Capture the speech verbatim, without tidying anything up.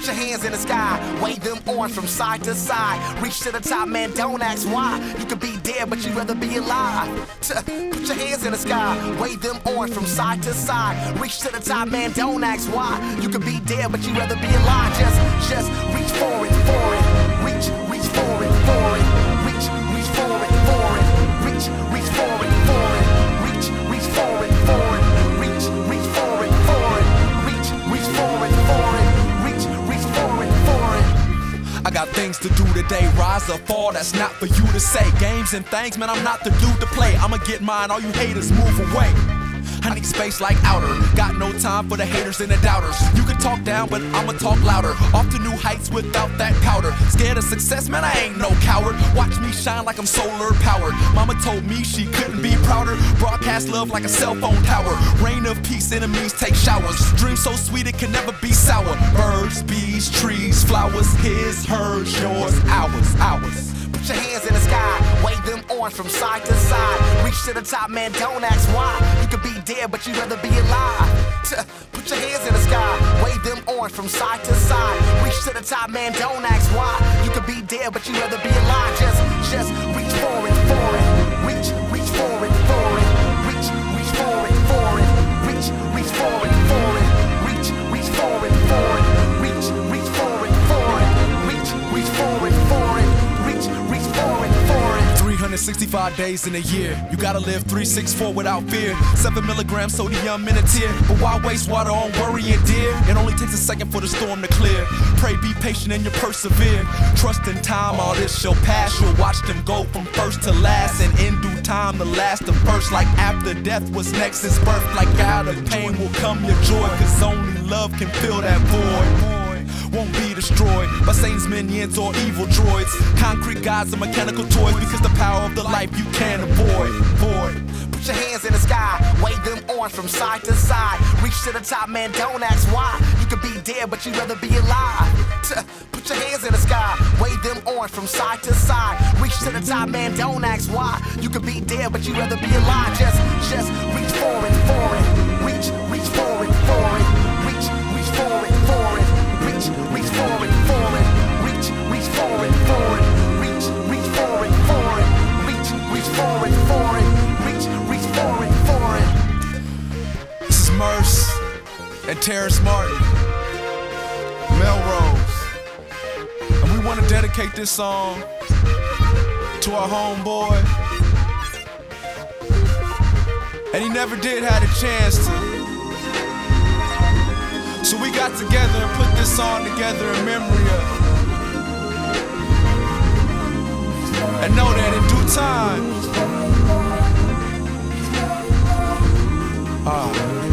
Put your hands in the sky, wave them arms from side to side. Reach to the top, man, don't ask why. You could be dead, but you'd rather be alive. Put your hands in the sky, wave them arms from side to side. Reach to the top, man, don't ask why. You could be dead, but you'd rather be alive. Just, just reach for it, for it. Reach, reach for it, for it. Reach, reach for it, for it. Reach, reach for it, for it. Reach, reach for it, for it. Reach, reach for it, for it. Reach, reach for it, for it. Reach, reach for it, for it. I got things to do today, rise or fall, that's not for you to say. Games and things, man, I'm not the dude to play. I'ma get mine, all you haters move away. I need space like outer, got no time for the haters and the doubters. You can talk down, but I'ma talk louder. Off to new heights without that powder. Scared of success, man, I ain't no coward. Watch me shine like I'm solar powered. Mama told me she couldn't be prouder. Broadcast love like a cell phone tower. Rain of peace, enemies take showers. Dream so sweet it can never be sour. Birds, bees, trees, flowers, his, hers, yours, ours, ours. Put your hands in the sky, wave them arms from side to side. Reach to the top, man, don't ask why. You could be dead, but you'd rather be alive. Put your hands in the sky, wave them arms from side to side. Reach to the top, man, don't ask why. You could be dead, but you'd rather be alive. Just, just reach for it, for it. Reach, reach for it, for it. Reach, reach for it, for it. Reach, reach for it, for it. Reach, reach for it, for it. Reach, reach for it, for it. Reach, reach for it, for it. Reach, reach for it, for it. three hundred sixty-five days in a year, you gotta live three sixty-four without fear. Seven milligrams sodium in a tear, but why waste water on worrying, dear? It only takes a second for the storm to clear. Pray, be patient and you persevere. Trust in time, all this shall pass. You'll watch them go from first to last, and in due time the last to first. Like after death was next is birth. Like out of pain will come your joy, cause only love can fill that void. Won't be destroyed by Satan's minions or evil droids. Concrete gods and mechanical toys, because the power of the life you can't avoid. Void. Put your hands in the sky, wave them arms from side to side. Reach to the top, man, don't ask why. You could be dead, but you'd rather be alive. Put your hands in the sky, wave them arms from side to side. Reach to the top, man, don't ask why. You could be dead, but you'd rather be alive. Just, just reach for it, for it. Reach, reach for it, for it. Reach, reach for it, for it. Reach, reach for it, for it. Reach, reach for it, for it. Reach, reach for it, for it. Reach, reach for it, for it. Reach, reach for it, for it. This is Merce and Terrence Martin, Melrose, and we want to dedicate this song to our homeboy. And he never did have a chance to. So we got together and put this song together in memory of him. And know that in due time, ah.